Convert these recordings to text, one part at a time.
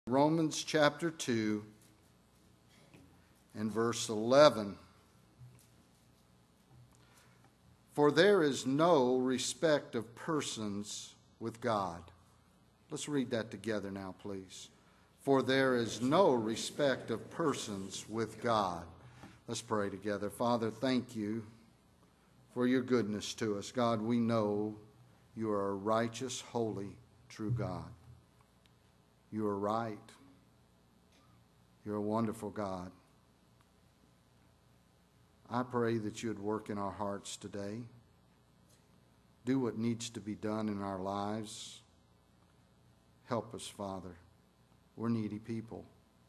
Romans chapter 2 and verse 11. For there is no respect of persons with God. Let's read that together now, please. For there is no respect of persons with God. Let's pray together. Father, thank you for your goodness to us. God, we know you are a righteous, holy, true God. You are right. You're a wonderful God. I pray that you would work in our hearts today. Do what needs to be done in our lives. Help us, Father. We're needy people.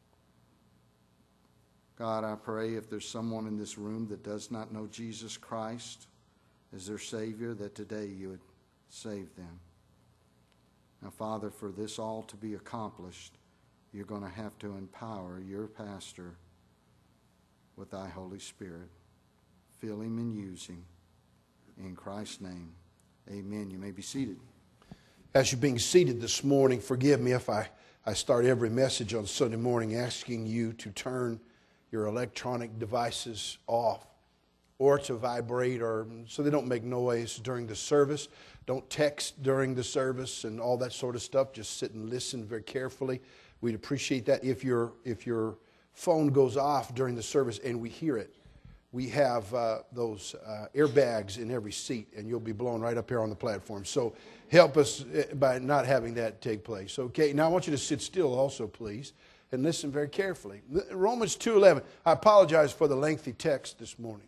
God, I pray if there's someone in this room that does not know Jesus Christ as their Savior, that today you would save them. Now, Father, for this all to be accomplished, you're going to have to empower your pastor with thy Holy Spirit. Fill him and use him. In Christ's name, amen. You may be seated. As you're being seated this morning, forgive me if I start every message on Sunday morning asking you to turn your electronic devices off or to vibrate or so they don't make noise during the service. Don't text during the service and all that sort of stuff. Just sit and listen very carefully. We'd appreciate that. If your phone goes off during the service and we hear it, we have those airbags in every seat, and you'll be blown right up here on the platform. So help us by not having that take place. Okay, now I want you to sit still also, please, and listen very carefully. Romans 2:11. I apologize for the lengthy text this morning.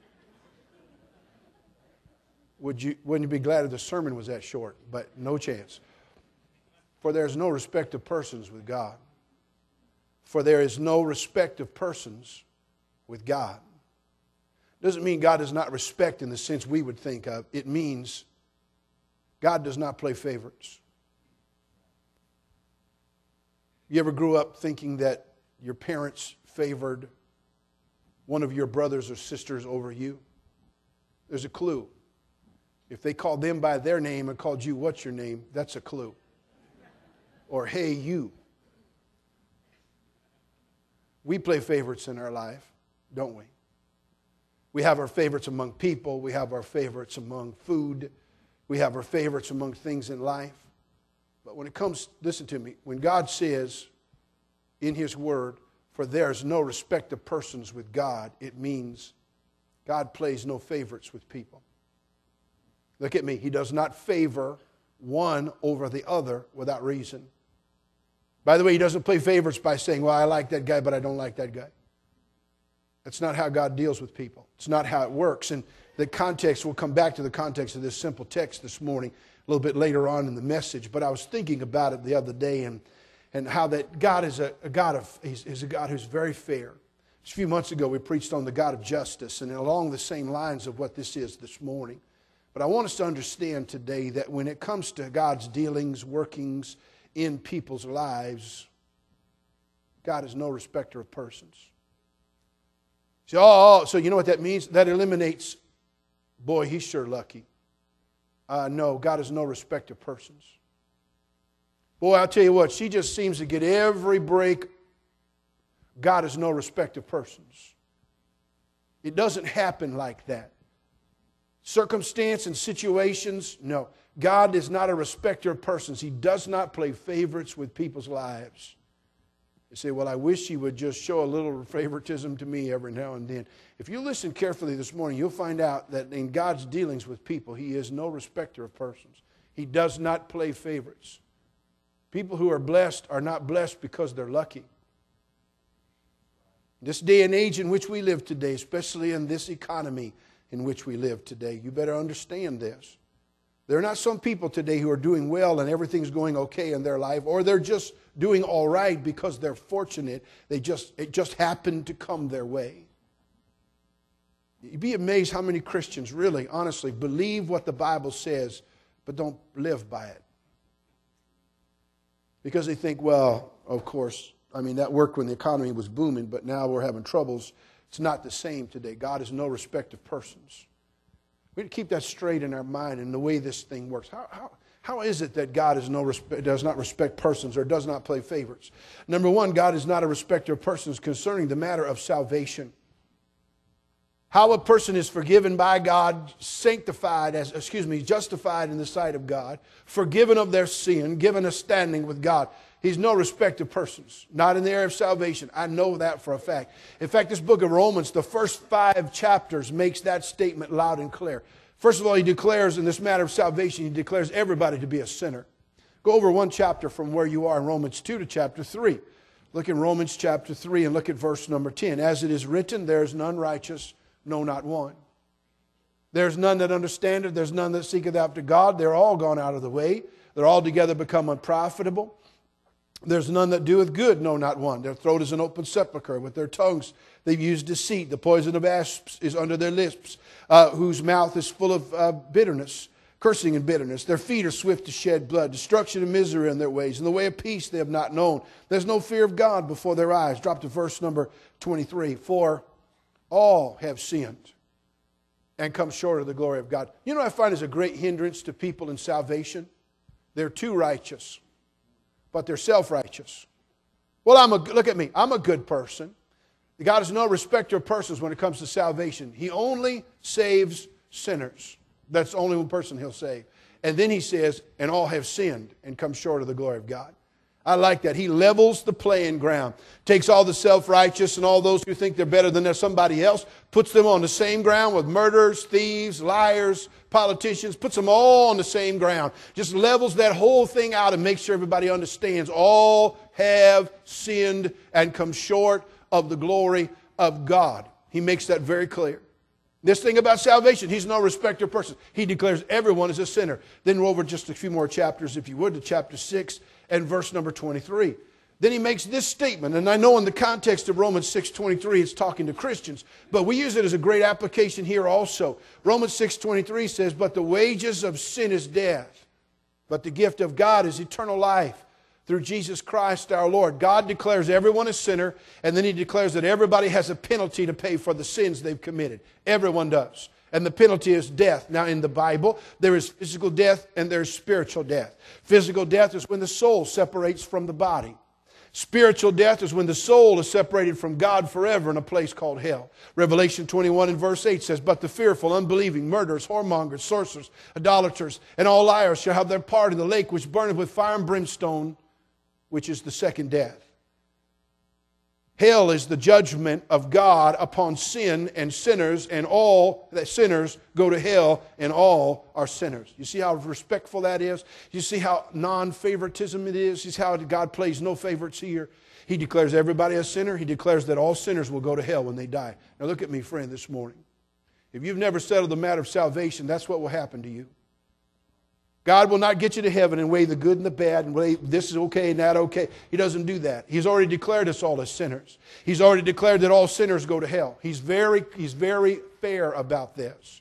Wouldn't you be glad if the sermon was that short? But no chance. For there is no respect of persons with God. For there is no respect of persons with God. Doesn't mean God does not respect in the sense we would think of. It means God does not play favorites. You ever grew up thinking that your parents favored one of your brothers or sisters over you? There's a clue. If they called them by their name and called you, what's your name? That's a clue. Or, hey, you. We play favorites in our life, don't we? We have our favorites among people. We have our favorites among food. We have our favorites among things in life. But when it comes, listen to me, when God says in His Word, for there's no respect of persons with God, it means God plays no favorites with people. Look at me. He does not favor one over the other without reason. By the way, He doesn't play favorites by saying, well, I like that guy, but I don't like that guy. That's not how God deals with people. It's not how it works. And the context, we'll come back to the context of this simple text this morning, a little bit later on in the message. But I was thinking about it the other day and how that God is a God who's very fair. Just a few months ago, we preached on the God of justice, and along the same lines of what this is this morning. But I want us to understand today that when it comes to God's dealings, workings in people's lives, God is no respecter of persons. So you know what that means? That eliminates, boy, he's sure lucky. No, God is no respecter of persons. Boy, I'll tell you what, she just seems to get every break. God is no respecter of persons. It doesn't happen like that. Circumstance and situations, no. God is not a respecter of persons. He does not play favorites with people's lives. You say, well, I wish He would just show a little favoritism to me every now and then. If you listen carefully this morning, you'll find out that in God's dealings with people, He is no respecter of persons. He does not play favorites. People who are blessed are not blessed because they're lucky. This day and age in which we live today, especially in this economy in which we live today, you better understand this. There are not some people today who are doing well and everything's going okay in their life, or they're just doing all right because they're fortunate. It just happened to come their way. You'd be amazed how many Christians really, honestly, believe what the Bible says, but don't live by it. Because they think, well, of course, I mean, that worked when the economy was booming, but now we're having troubles. It's not the same today. God is no respect of persons. We need to keep that straight in our mind and the way this thing works. How is it that God does not respect persons or does not play favorites? Number one, God is not a respecter of persons concerning the matter of salvation. How a person is forgiven by God, justified in the sight of God, forgiven of their sin, given a standing with God. He's no respecter of persons, not in the area of salvation. I know that for a fact. In fact, this book of Romans, the first 5 chapters makes that statement loud and clear. First of all, he declares in this matter of salvation, he declares everybody to be a sinner. Go over 1 chapter from where you are in Romans 2 to chapter 3. Look in Romans chapter 3 and look at verse number 10. As it is written, there is none righteous, no, not one. There's none that understandeth, there's none that seeketh after God. They're all gone out of the way. They're altogether become unprofitable. There's none that doeth good, no, not one. Their throat is an open sepulchre. With their tongues they've used deceit. The poison of asps is under their lips, whose mouth is full of bitterness, cursing and bitterness. Their feet are swift to shed blood. Destruction and misery in their ways. In the way of peace they have not known. There's no fear of God before their eyes. Drop to verse number 23. For all have sinned and come short of the glory of God. You know what I find is a great hindrance to people in salvation? They're too righteous, but they're self-righteous. Well, look at me. I'm a good person. God is no respecter of persons when it comes to salvation. He only saves sinners. That's the only one person He'll save. And then He says, and all have sinned and come short of the glory of God. I like that. He levels the playing ground. Takes all the self-righteous and all those who think they're better than somebody else, puts them on the same ground with murderers, thieves, liars, politicians, puts them all on the same ground. Just levels that whole thing out and makes sure everybody understands all have sinned and come short of the glory of God. He makes that very clear. This thing about salvation, He's no respecter of persons. He declares everyone is a sinner. Then we're over just a few more chapters, if you would, to chapter 6 and verse number 23. Then he makes this statement, and I know in the context of Romans 6:23 it's talking to Christians, but we use it as a great application here also. Romans 6:23 says, but the wages of sin is death, but the gift of God is eternal life through Jesus Christ our Lord. God declares everyone a sinner, and then He declares that everybody has a penalty to pay for the sins they've committed. Everyone does. And the penalty is death. Now in the Bible, there is physical death and there is spiritual death. Physical death is when the soul separates from the body. Spiritual death is when the soul is separated from God forever in a place called hell. Revelation 21 and verse 8 says, but the fearful, unbelieving, murderers, whoremongers, sorcerers, idolaters, and all liars shall have their part in the lake which burneth with fire and brimstone, which is the second death. Hell is the judgment of God upon sin and sinners, and all that sinners go to hell, and all are sinners. You see how respectful that is? You see how non-favoritism it is? You see how God plays no favorites here? He declares everybody a sinner. He declares that all sinners will go to hell when they die. Now look at me, friend, this morning. If you've never settled the matter of salvation, that's what will happen to you. God will not get you to heaven and weigh the good and the bad and weigh this is okay and that okay. He doesn't do that. He's already declared us all as sinners. He's already declared that all sinners go to hell. He's very fair about this.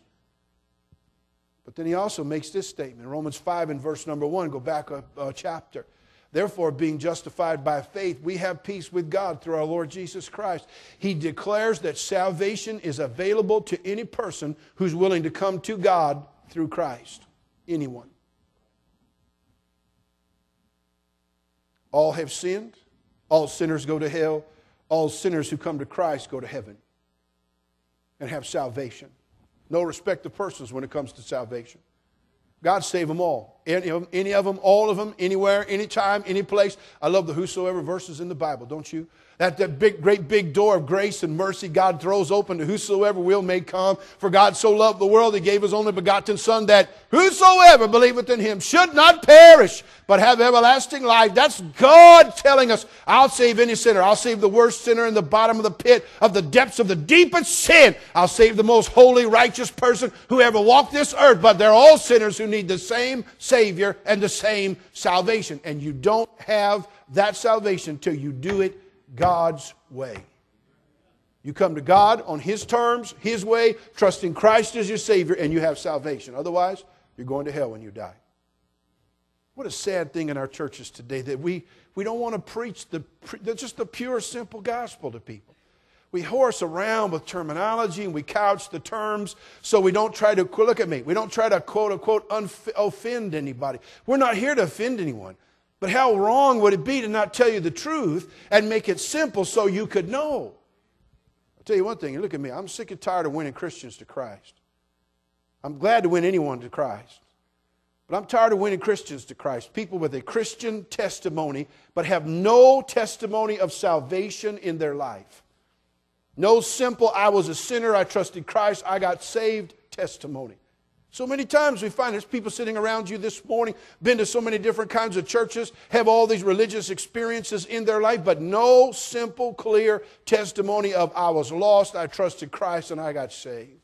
But then He also makes this statement. Romans 5 and verse number 1, go back a chapter. Therefore, being justified by faith, we have peace with God through our Lord Jesus Christ. He declares that salvation is available to any person who's willing to come to God through Christ. Anyone. All have sinned. All sinners go to hell. All sinners who come to Christ go to heaven and have salvation. No respect of persons when it comes to salvation. God save them all. Any of them, all of them, anywhere, anytime, any place. I love the whosoever verses in the Bible, don't you? That great big door of grace and mercy God throws open to whosoever will may come. For God so loved the world, He gave His only begotten Son, that whosoever believeth in Him should not perish, but have everlasting life. That's God telling us, I'll save any sinner. I'll save the worst sinner in the bottom of the pit, of the depths of the deepest sin. I'll save the most holy, righteous person who ever walked this earth. But they're all sinners who need the same Savior and the same salvation. And you don't have that salvation till you do it God's way. You come to God on His terms, His way, trusting Christ as your Savior, and you have salvation. Otherwise, you're going to hell when you die. What a sad thing in our churches today that we don't want to preach just the pure, simple gospel to people. We horse around with terminology and we couch the terms so we don't try to, look at me, we don't try to quote unquote offend anybody. We're not here to offend anyone. But how wrong would it be to not tell you the truth and make it simple so you could know? I'll tell you one thing, look at me, I'm sick and tired of winning Christians to Christ. I'm glad to win anyone to Christ. But I'm tired of winning Christians to Christ. People with a Christian testimony but have no testimony of salvation in their life. No simple, I was a sinner, I trusted Christ, I got saved testimony. So many times we find there's people sitting around you this morning, been to so many different kinds of churches, have all these religious experiences in their life, but no simple, clear testimony of I was lost, I trusted Christ, and I got saved.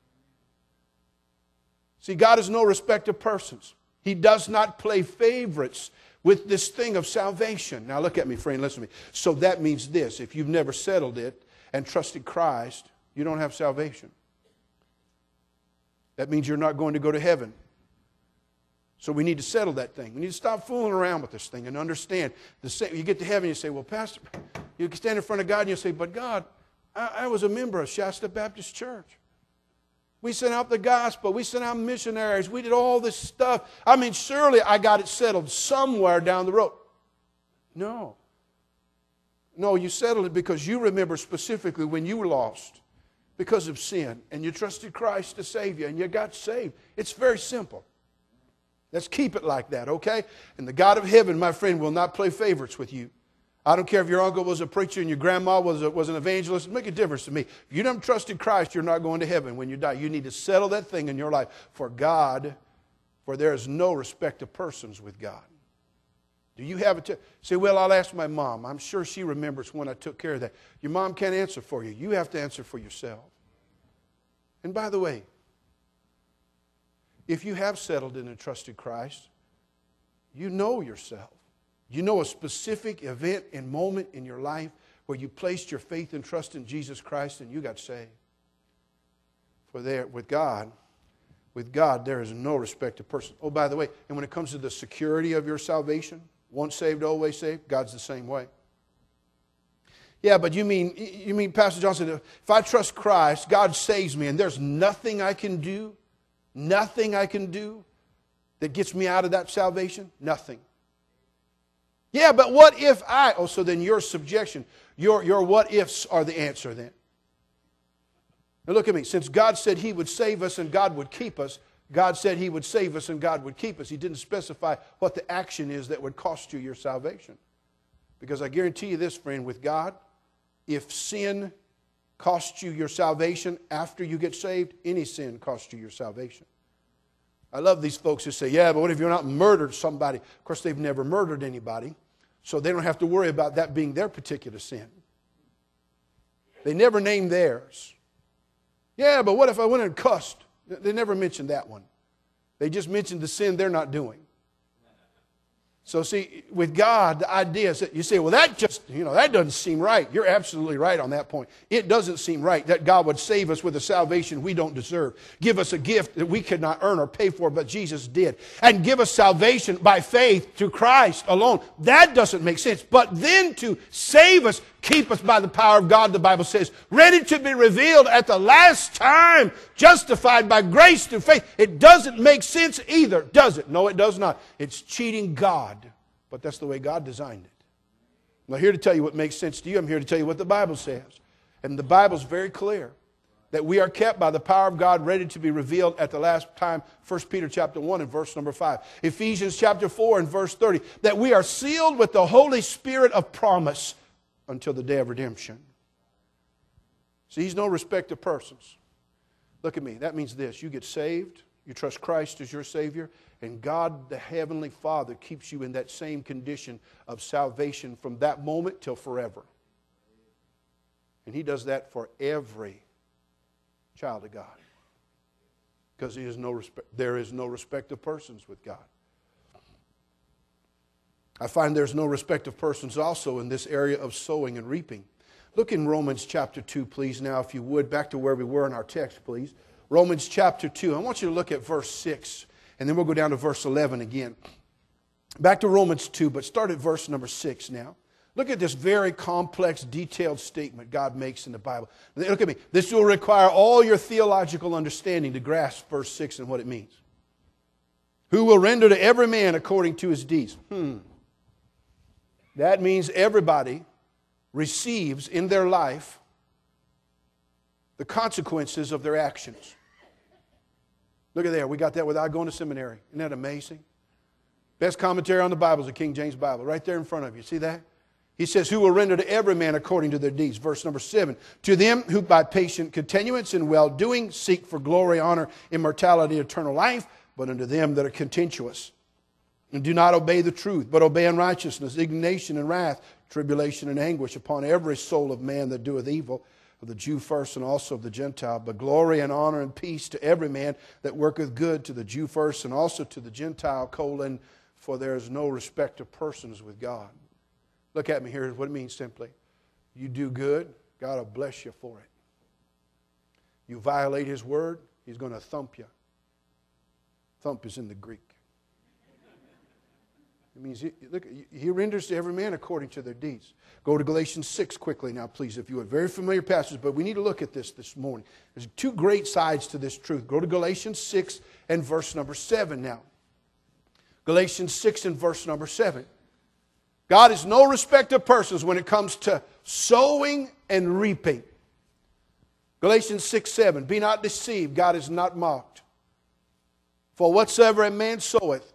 See, God is no respecter of persons. He does not play favorites with this thing of salvation. Now look at me, friend, listen to me. So that means this, if you've never settled it and trusted Christ, you don't have salvation. That means you're not going to go to heaven. So we need to settle that thing. We need to stop fooling around with this thing and understand. You get to heaven and you say, well, Pastor, you stand in front of God and you say, but God, I was a member of Shasta Baptist Church. We sent out the gospel. We sent out missionaries. We did all this stuff. I mean, surely I got it settled somewhere down the road. No. No, you settled it because you remember specifically when you were lost because of sin, and you trusted Christ to save you, and you got saved. It's very simple. Let's keep it like that, okay? And the God of heaven, my friend, will not play favorites with you. I don't care if your uncle was a preacher and your grandma was an evangelist. It make a difference to me. If you don't trust in Christ, you're not going to heaven when you die. You need to settle that thing in your life. For there is no respect of persons with God. Do you have a say, well, I'll ask my mom. I'm sure she remembers when I took care of that. Your mom can't answer for you. You have to answer for yourself. And by the way, if you have settled in and trusted Christ, you know yourself. You know a specific event and moment in your life where you placed your faith and trust in Jesus Christ and you got saved. For there, with God, there is no respect of person. Oh, by the way, and when it comes to the security of your salvation, once saved, always saved, God's the same way. Yeah, but you mean, Pastor Johnson, if I trust Christ, God saves me, and there's nothing I can do that gets me out of that salvation? Nothing. Yeah, but what if I... Oh, so then your subjection, your what ifs are the answer then. Now look at me. Since God said He would save us and God would keep us, God said He would save us and God would keep us. He didn't specify what the action is that would cost you your salvation. Because I guarantee you this, friend, with God, if sin costs you your salvation after you get saved, any sin costs you your salvation. I love these folks who say, yeah, but what if you're not murdered somebody? Of course, they've never murdered anybody, so they don't have to worry about that being their particular sin. They never name theirs. Yeah, but what if I went and cussed? They never mentioned that one. They just mentioned the sin they're not doing. So see, with God, the idea is that you say, well, that doesn't seem right. You're absolutely right on that point. It doesn't seem right that God would save us with a salvation we don't deserve. Give us a gift that we could not earn or pay for, but Jesus did. And give us salvation by faith through Christ alone. That doesn't make sense. But then to save us, keep us by the power of God, the Bible says, ready to be revealed at the last time, justified by grace through faith. It doesn't make sense either, does it? No, it does not. It's cheating God, but that's the way God designed it. I'm not here to tell you what makes sense to you. I'm here to tell you what the Bible says. And the Bible's very clear that we are kept by the power of God, ready to be revealed at the last time. 1 Peter chapter 1 and verse number 5. Ephesians chapter 4 and verse 30. That we are sealed with the Holy Spirit of promise until the day of redemption. See, He's no respecter of persons. Look at me. That means this. You get saved. You trust Christ as your Savior. And God, the Heavenly Father, keeps you in that same condition of salvation from that moment till forever. And He does that for every child of God. Because there is no respect of persons with God. I find there's no respect of persons also in this area of sowing and reaping. Look in Romans chapter 2, please, now, if you would. Back to where we were in our text, please. Romans chapter 2. I want you to look at verse 6, and then we'll go down to verse 11 again. Back to Romans 2, but start at verse number 6 now. Look at this very complex, detailed statement God makes in the Bible. Look at me. This will require all your theological understanding to grasp verse 6 and what it means. Who will render to every man according to his deeds. That means everybody receives in their life the consequences of their actions. Look at there. We got that without going to seminary. Isn't that amazing? Best commentary on the Bible is the King James Bible. Right there in front of you. See that? He says, who will render to every man according to their deeds. Verse number 7. To them who by patient continuance in well-doing seek for glory, honor, immortality, eternal life, but unto them that are contentious and do not obey the truth, but obey unrighteousness, indignation and wrath, tribulation and anguish upon every soul of man that doeth evil, of the Jew first and also of the Gentile. But glory and honor and peace to every man that worketh good, to the Jew first and also to the Gentile, for there is no respect of persons with God. Look at me here. What it means simply. You do good, God will bless you for it. You violate His word, He's going to thump you. Thump is in the Greek. It means, look, He renders to every man according to their deeds. Go to Galatians 6 quickly now, please, if you would. Very familiar passage, but we need to look at this morning. There's two great sides to this truth. Go to Galatians 6 and verse number 7 now. Galatians 6 and verse number 7. God is no respecter of persons when it comes to sowing and reaping. Galatians 6:7. Be not deceived, God is not mocked. For whatsoever a man soweth,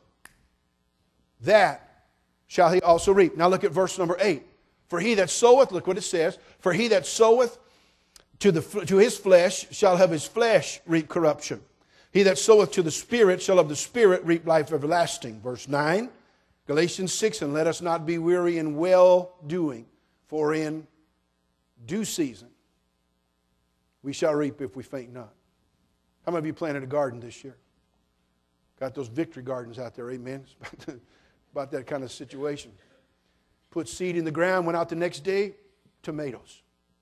that shall he also reap. Now look at verse number 8. For he that soweth, look what it says, for he that soweth to his flesh shall of his flesh reap corruption. He that soweth to the Spirit shall of the Spirit reap life everlasting. Verse 9. Galatians 6, and let us not be weary in well-doing, for in due season we shall reap if we faint not. How many of you planted a garden this year? Got those victory gardens out there, amen? It's about that kind of situation. Put seed in the ground, went out the next day, tomatoes.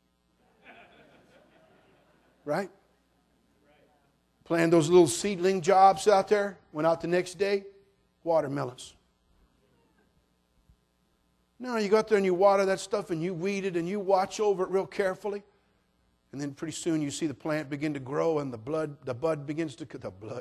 Right? Planted those little seedling jobs out there, went out the next day, watermelons. No, you go out there and you water that stuff and you weed it and you watch over it real carefully. And then pretty soon you see the plant begin to grow and the bud begins to,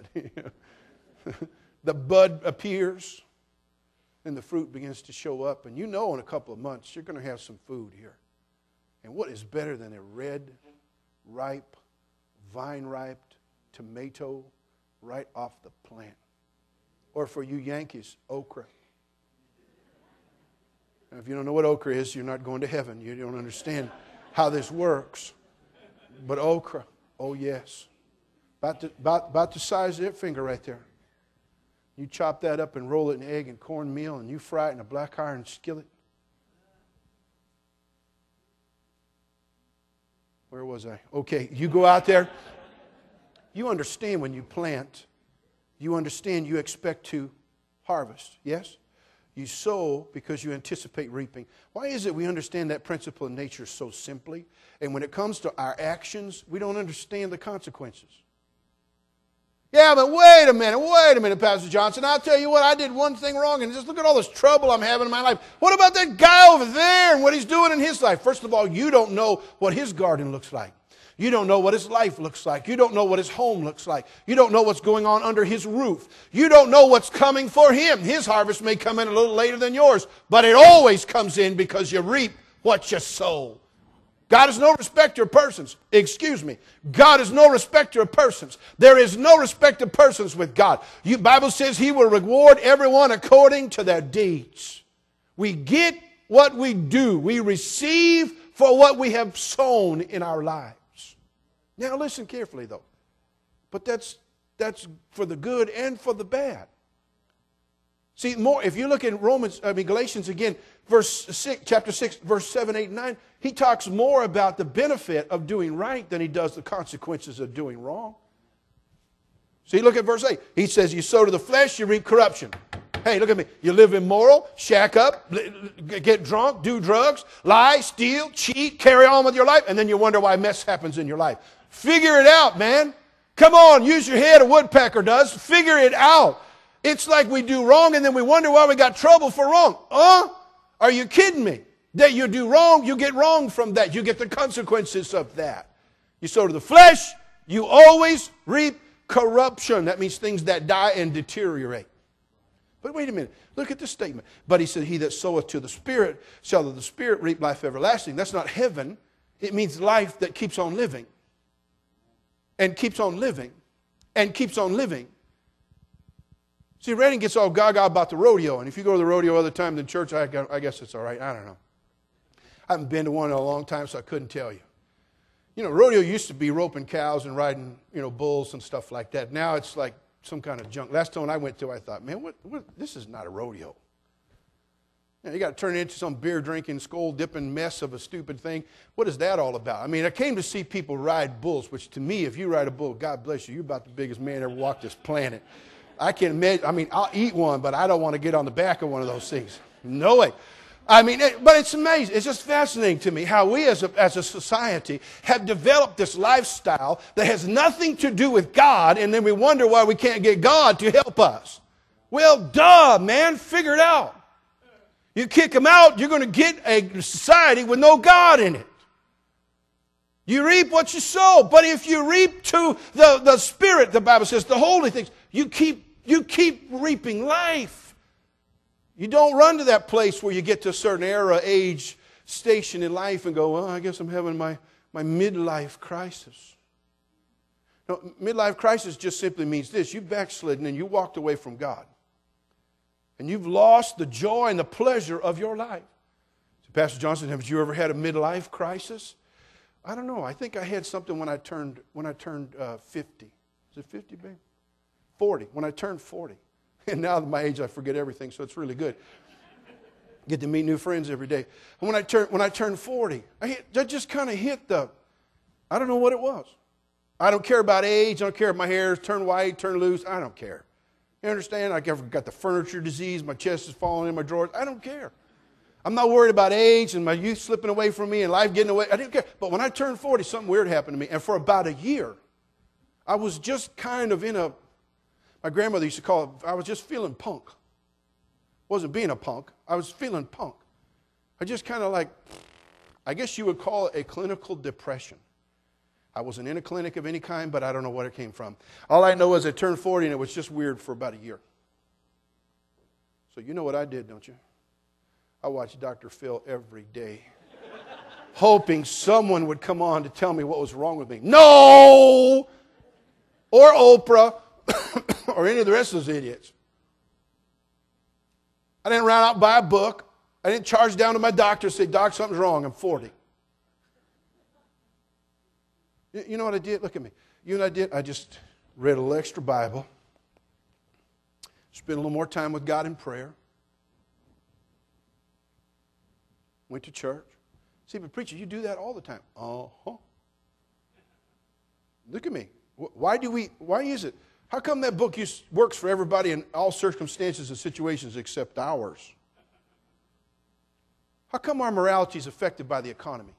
the bud appears and the fruit begins to show up. And you know in a couple of months you're going to have some food here. And what is better than a red, ripe, vine-ripe tomato right off the plant? Or for you Yankees, okra. Now, if you don't know what okra is, you're not going to heaven. You don't understand how this works. But okra, oh yes. About the size of that finger right there. You chop that up and roll it in egg and cornmeal and you fry it in a black iron skillet. Where was I? Okay, you go out there. You understand when you plant, you understand you expect to harvest, yes? You sow because you anticipate reaping. Why is it we understand that principle in nature so simply? And when it comes to our actions, we don't understand the consequences. Yeah, but wait a minute, Pastor Johnson. I'll tell you what, I did one thing wrong and just look at all this trouble I'm having in my life. What about that guy over there and what he's doing in his life? First of all, you don't know what his garden looks like. You don't know what his life looks like. You don't know what his home looks like. You don't know what's going on under his roof. You don't know what's coming for him. His harvest may come in a little later than yours, but it always comes in because you reap what you sow. God is no respecter of persons. Excuse me. God is no respecter of persons. There is no respect of persons with God. The Bible says He will reward everyone according to their deeds. We get what we do. We receive for what we have sown in our lives. Now listen carefully though. But that's for the good and for the bad. See, more if you look in Galatians again, chapter 6, verse 7, 8, and 9, he talks more about the benefit of doing right than he does the consequences of doing wrong. See, look at verse 8. He says, you sow to the flesh, you reap corruption. Hey, look at me. You live immoral, shack up, get drunk, do drugs, lie, steal, cheat, carry on with your life, and then you wonder why mess happens in your life. Figure it out, man. Come on, use your head, a woodpecker does. Figure it out. It's like we do wrong and then we wonder why we got trouble for wrong. Are you kidding me? That you do wrong, you get wrong from that. You get the consequences of that. You sow to the flesh, you always reap corruption. That means things that die and deteriorate. But wait a minute. Look at this statement. But he said, he that soweth to the Spirit shall of the Spirit reap life everlasting. That's not heaven. It means life that keeps on living. And keeps on living. And keeps on living. See, Redding gets all gaga about the rodeo. And if you go to the rodeo other time than church, I guess it's all right. I don't know. I haven't been to one in a long time, so I couldn't tell you. You know, rodeo used to be roping cows and riding, bulls and stuff like that. Now it's like some kind of junk. Last time I went to, I thought, man, what this is not a rodeo. You got to turn it into some beer-drinking, skull-dipping mess of a stupid thing. What is that all about? I mean, I came to see people ride bulls, which to me, if you ride a bull, God bless you, you're about the biggest man ever walked this planet. I can imagine, I'll eat one, but I don't want to get on the back of one of those things. No way. But it's amazing. It's just fascinating to me how we as a society have developed this lifestyle that has nothing to do with God, and then we wonder why we can't get God to help us. Well, duh, man, figure it out. You kick them out, you're going to get a society with no God in it. You reap what you sow. But if you reap to the Spirit, the Bible says, the holy things, you keep reaping life. You don't run to that place where you get to a certain era, age, station in life and go, well, I guess I'm having my midlife crisis. No, midlife crisis just simply means this. You've backslidden and you walked away from God. And you've lost the joy and the pleasure of your life. So Pastor Johnson, have you ever had a midlife crisis? I don't know. I think I had something when I turned 50. Is it 50, babe? 40. When I turned 40. And now at my age, I forget everything, so it's really good. Get to meet new friends every day. And when I turned 40, I just kind of hit I don't know what it was. I don't care about age. I don't care if my hair turned white, turned loose. I don't care. You understand? I've got the furniture disease. My chest is falling in my drawers. I don't care. I'm not worried about age and my youth slipping away from me and life getting away. I didn't care. But when I turned 40, something weird happened to me. And for about a year, I was just kind of my grandmother used to call it, I was just feeling punk. Wasn't being a punk. I was feeling punk. I just kind of I guess you would call it a clinical depression. I wasn't in a clinic of any kind, but I don't know what it came from. All I know is I turned 40 and it was just weird for about a year. So you know what I did, don't you? I watched Dr. Phil every day, hoping someone would come on to tell me what was wrong with me. No! Or Oprah. Or any of the rest of those idiots. I didn't run out and buy a book. I didn't charge down to my doctor and say, Doc, something's wrong. I'm 40. You know what I did? Look at me. You know what I did? I just read a little extra Bible. Spent a little more time with God in prayer. Went to church. See, but preacher, you do that all the time. Uh-huh. Look at me. Why is it? How come that book works for everybody in all circumstances and situations except ours? How come our morality is affected by the economy?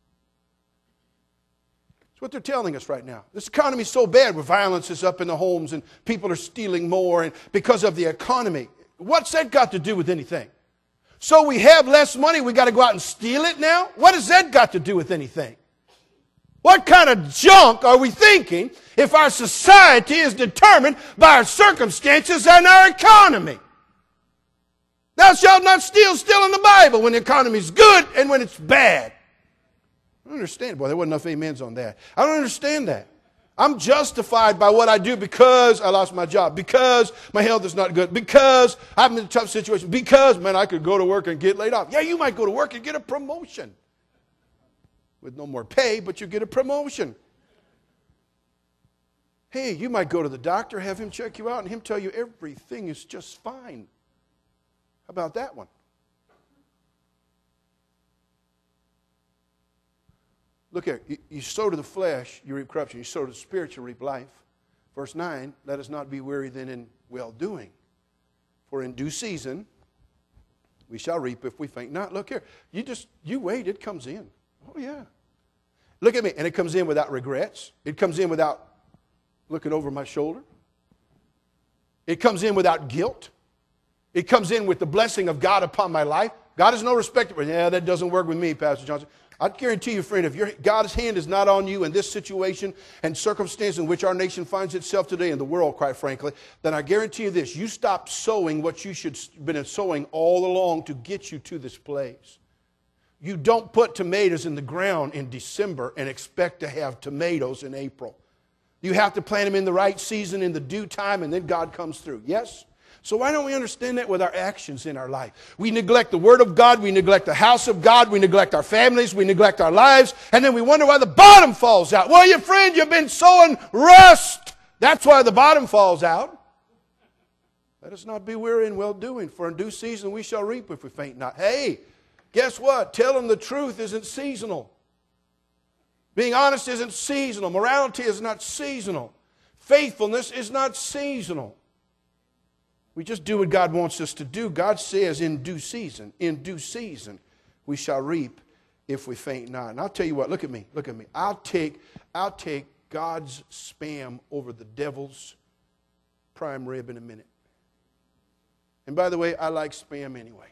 That's what they're telling us right now. This economy is so bad where violence is up in the homes and people are stealing more and because of the economy. What's that got to do with anything? So we have less money, we got to go out and steal it now? What has that got to do with anything? What kind of junk are we thinking if our society is determined by our circumstances and our economy? Thou shalt not steal, still in the Bible, when the economy is good and when it's bad. I don't understand. Boy, there wasn't enough amens on that. I don't understand that. I'm justified by what I do because I lost my job, because my health is not good, because I'm in a tough situation, because, man, I could go to work and get laid off. Yeah, you might go to work and get a promotion. With no more pay, but you get a promotion. Hey, you might go to the doctor, have him check you out, and him tell you everything is just fine. How about that one? Look here. You sow to the flesh, you reap corruption. You sow to the spirit, you reap life. Verse 9, let us not be weary then in well-doing. For in due season, we shall reap if we faint not. Look here. You wait, it comes in. Oh, yeah. Look at me. And it comes in without regrets. It comes in without looking over my shoulder. It comes in without guilt. It comes in with the blessing of God upon my life. God is no respecter. Yeah, that doesn't work with me, Pastor Johnson. I guarantee you, friend, if God's hand is not on you in this situation and circumstance in which our nation finds itself today, in the world, quite frankly, then I guarantee you this, you stop sowing what you should have been sowing all along to get you to this place. You don't put tomatoes in the ground in December and expect to have tomatoes in April. You have to plant them in the right season, in the due time, and then God comes through. Yes? So why don't we understand that with our actions in our life? We neglect the Word of God, we neglect the house of God, we neglect our families, we neglect our lives, and then we wonder why the bottom falls out. Well, your friend, you've been sowing rust. That's why the bottom falls out. Let us not be weary in well-doing, for in due season we shall reap if we faint not. Hey, guess what? Telling the truth isn't seasonal. Being honest isn't seasonal. Morality is not seasonal. Faithfulness is not seasonal. We just do what God wants us to do. God says in due season, we shall reap if we faint not. And I'll tell you what, look at me. I'll take God's spam over the devil's prime rib in a minute. And by the way, I like spam anyway.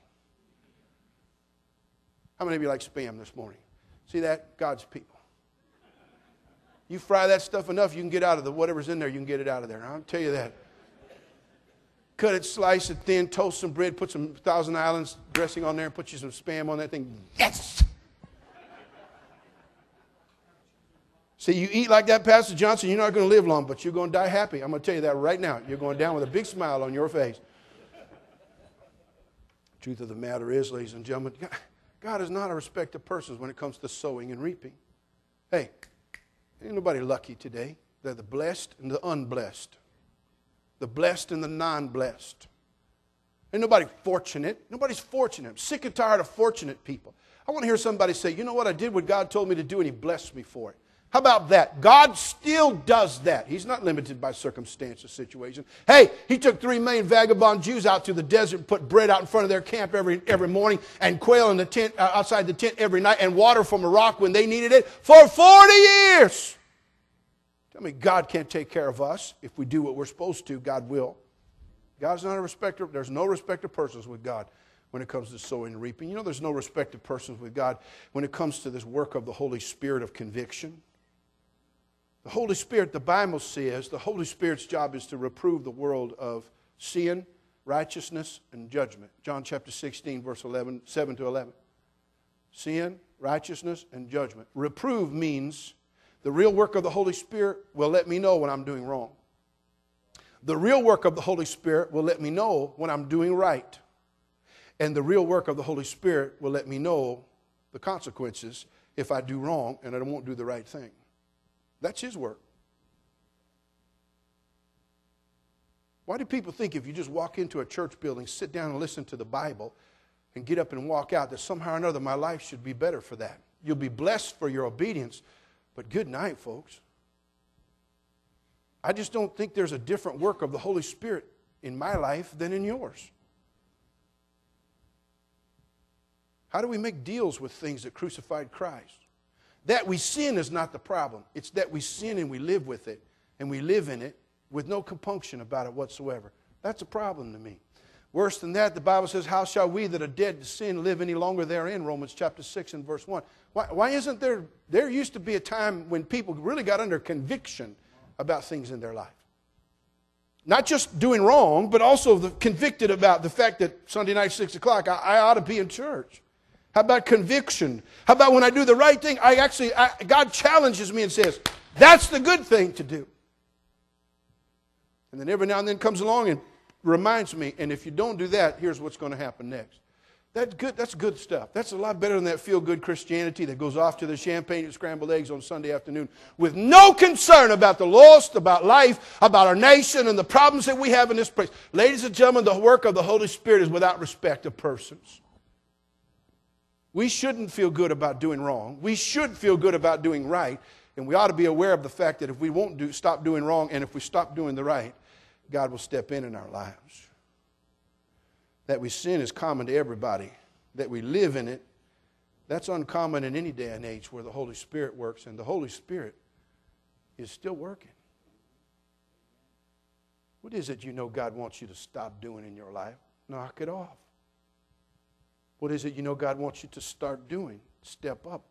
How many of you like spam this morning? See that? God's people. You fry that stuff enough, you can get out of whatever's in there, you can get it out of there. I'll tell you that. Cut it, slice it thin, toast some bread, put some Thousand Islands dressing on there, and put you some spam on that thing. Yes! See, you eat like that, Pastor Johnson, you're not going to live long, but you're going to die happy. I'm going to tell you that right now. You're going down with a big smile on your face. Truth of the matter is, ladies and gentlemen, God is not a respecter of persons when it comes to sowing and reaping. Hey, ain't nobody lucky today. They're the blessed and the unblessed. The blessed and the non-blessed. Ain't nobody fortunate. Nobody's fortunate. I'm sick and tired of fortunate people. I want to hear somebody say, you know what, I did what God told me to do and He blessed me for it. How about that? God still does that. He's not limited by circumstance or situation. Hey, He took 3 million vagabond Jews out to the desert and put bread out in front of their camp every morning and quail in the tent, outside the tent every night and water from a rock when they needed it for 40 years. Tell me God can't take care of us. If we do what we're supposed to, God will. God's not a respecter. There's no respect of persons with God when it comes to sowing and reaping. You know there's no respect of persons with God when it comes to this work of the Holy Spirit of conviction. The Holy Spirit, the Bible says, the Holy Spirit's job is to reprove the world of sin, righteousness, and judgment. John chapter 16, verse 7 to 11. Sin, righteousness, and judgment. Reprove means the real work of the Holy Spirit will let me know when I'm doing wrong. The real work of the Holy Spirit will let me know when I'm doing right. And the real work of the Holy Spirit will let me know the consequences if I do wrong and I won't do the right thing. That's His work. Why do people think if you just walk into a church building, sit down and listen to the Bible, and get up and walk out, that somehow or another my life should be better for that? You'll be blessed for your obedience, but good night, folks. I just don't think there's a different work of the Holy Spirit in my life than in yours. How do we make deals with things that crucified Christ? That we sin is not the problem. It's that we sin and we live with it, and we live in it with no compunction about it whatsoever. That's a problem to me. Worse than that, the Bible says, how shall we that are dead to sin live any longer therein? Romans chapter 6 and verse 1. Why isn't there used to be a time when people really got under conviction about things in their life. Not just doing wrong, but also convicted about the fact that Sunday night, 6 o'clock, I ought to be in church. How about conviction? How about when I do the right thing, God challenges me and says, that's the good thing to do. And then every now and then comes along and reminds me, and if you don't do that, here's what's going to happen next. That's good stuff. That's a lot better than that feel-good Christianity that goes off to the champagne and scrambled eggs on Sunday afternoon with no concern about the lost, about life, about our nation, and the problems that we have in this place. Ladies and gentlemen, the work of the Holy Spirit is without respect of persons. We shouldn't feel good about doing wrong. We should feel good about doing right, and we ought to be aware of the fact that if we won't stop doing wrong, and if we stop doing the right, God will step in our lives. That we sin is common to everybody. That we live in it, that's uncommon in any day and age where the Holy Spirit works, and the Holy Spirit is still working. What is it you know God wants you to stop doing in your life? Knock it off. What is it you know God wants you to start doing? Step up.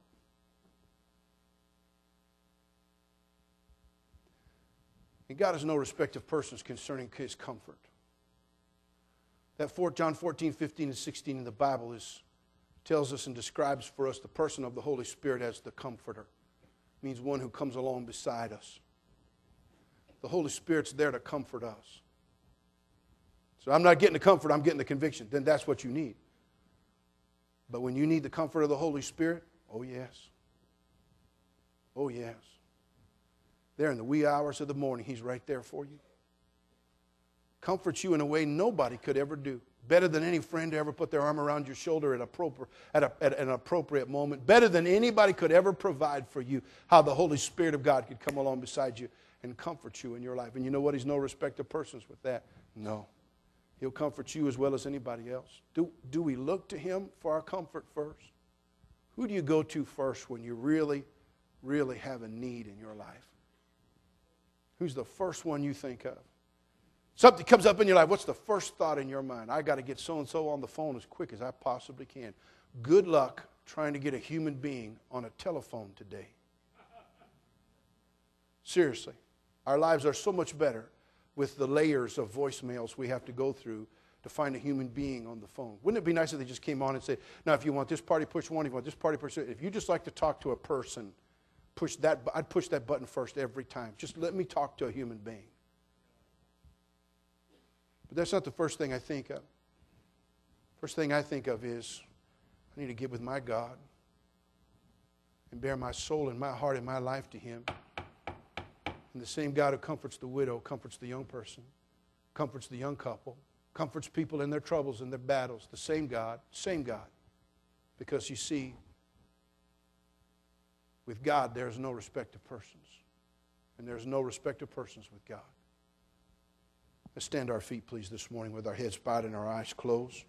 And God has no respect of persons concerning His comfort. That John 14, 15, and 16 in the Bible tells us and describes for us the person of the Holy Spirit as the Comforter. It means one who comes along beside us. The Holy Spirit's there to comfort us. So I'm not getting the comfort, I'm getting the conviction. Then that's what you need. But when you need the comfort of the Holy Spirit, oh yes. Oh yes. There in the wee hours of the morning, He's right there for you. Comforts you in a way nobody could ever do. Better than any friend to ever put their arm around your shoulder at an appropriate moment. Better than anybody could ever provide for you. How the Holy Spirit of God could come along beside you and comfort you in your life. And you know what? He's no respect of persons with that. No. He'll comfort you as well as anybody else. Do we look to Him for our comfort first? Who do you go to first when you really, really have a need in your life? Who's the first one you think of? Something comes up in your life. What's the first thought in your mind? I got to get so-and-so on the phone as quick as I possibly can. Good luck trying to get a human being on a telephone today. Seriously. Our lives are so much better with the layers of voicemails we have to go through to find a human being on the phone. Wouldn't it be nice if they just came on and said, now if you want this party, push 1. If you want this party, push 2. If you just like to talk to a person, I'd push that button first every time. Just let me talk to a human being. But that's not the first thing I think of. First thing I think of is I need to get with my God and bare my soul and my heart and my life to Him. And the same God who comforts the widow comforts the young person, comforts the young couple, comforts people in their troubles and their battles. The same God. Because you see, with God there's no respect of persons. And there's no respect of persons with God. Let's stand to our feet, please, this morning with our heads bowed and our eyes closed.